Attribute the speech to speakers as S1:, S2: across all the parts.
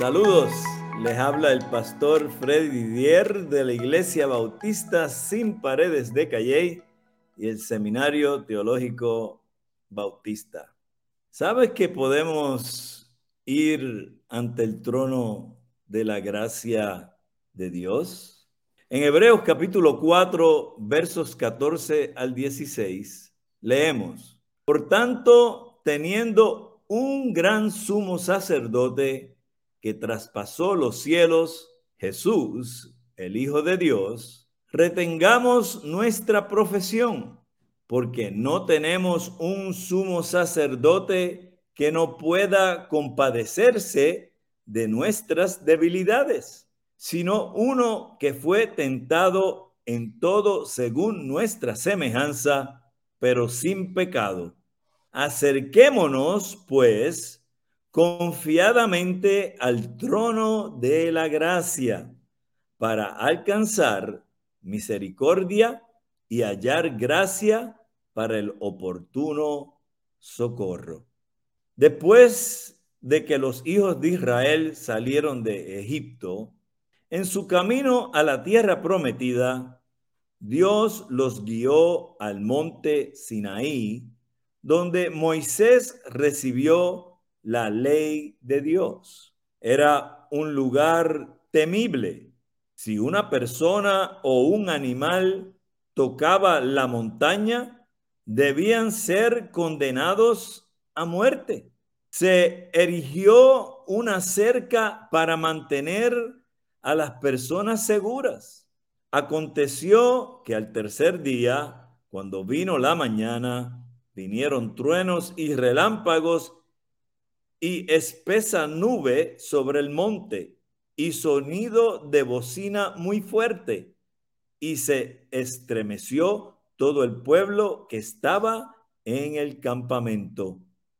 S1: Saludos, les habla el pastor Freddy Didier de la Iglesia Bautista Sin Paredes de Calley y el Seminario Teológico Bautista. ¿Sabes que podemos ir ante el trono de la gracia de Dios? En Hebreos capítulo 4, versos 14 al 16, leemos: Por tanto, teniendo un gran sumo sacerdote que traspasó los cielos, Jesús, el Hijo de Dios, retengamos nuestra profesión, porque no tenemos un sumo sacerdote que no pueda compadecerse de nuestras debilidades, sino uno que fue tentado en todo según nuestra semejanza, pero sin pecado. Acerquémonos, pues, confiadamente al trono de la gracia para alcanzar misericordia y hallar gracia para el oportuno socorro. Después de que los hijos de Israel salieron de Egipto, en su camino a la tierra prometida, Dios los guió al monte Sinaí, donde Moisés recibió la ley de Dios. Era un lugar temible. Si una persona o un animal tocaba la montaña, debían ser condenados a muerte. Se erigió una cerca para mantener a las personas seguras. Aconteció que al tercer día, cuando vino la mañana, vinieron truenos y relámpagos y espesa nube sobre el monte y sonido de bocina muy fuerte, y se estremeció todo el pueblo que estaba en el campamento.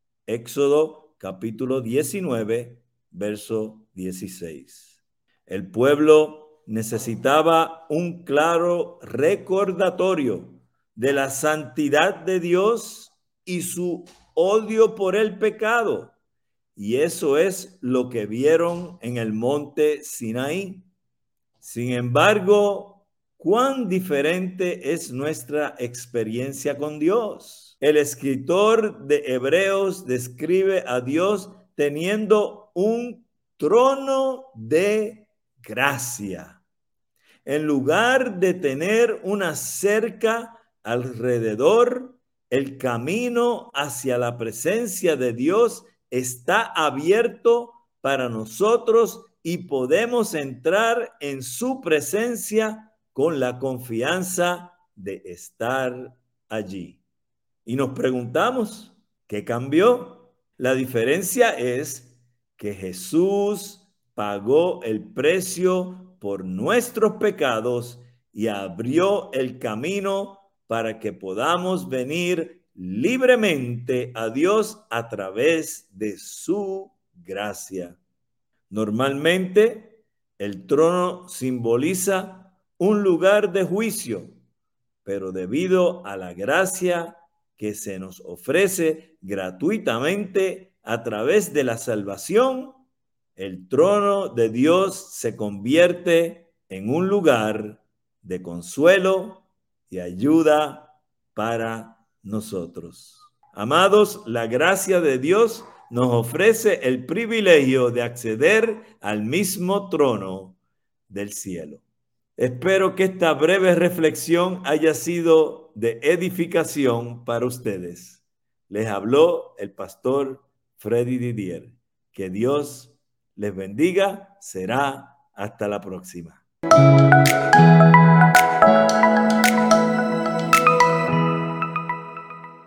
S1: Éxodo capítulo 19, verso 16. El pueblo necesitaba un claro recordatorio de la santidad de Dios y su odio por el pecado. Y eso es lo que vieron en el monte Sinaí. Sin embargo, ¿cuán diferente es nuestra experiencia con Dios? El escritor de Hebreos describe a Dios teniendo un trono de gracia. En lugar de tener una cerca alrededor, el camino hacia la presencia de Dios está abierto para nosotros y podemos entrar en su presencia con la confianza de estar allí. Y nos preguntamos, ¿qué cambió? La diferencia es que Jesús pagó el precio por nuestros pecados y abrió el camino para que podamos venir libremente a Dios a través de su gracia. Normalmente, el trono simboliza un lugar de juicio, pero debido a la gracia que se nos ofrece gratuitamente a través de la salvación, el trono de Dios se convierte en un lugar de consuelo y ayuda para nosotros. Amados, la gracia de Dios nos ofrece el privilegio de acceder al mismo trono del cielo. Espero que esta breve reflexión haya sido de edificación para ustedes. Les habló el pastor Freddy Didier. Que Dios les bendiga. Será hasta la próxima.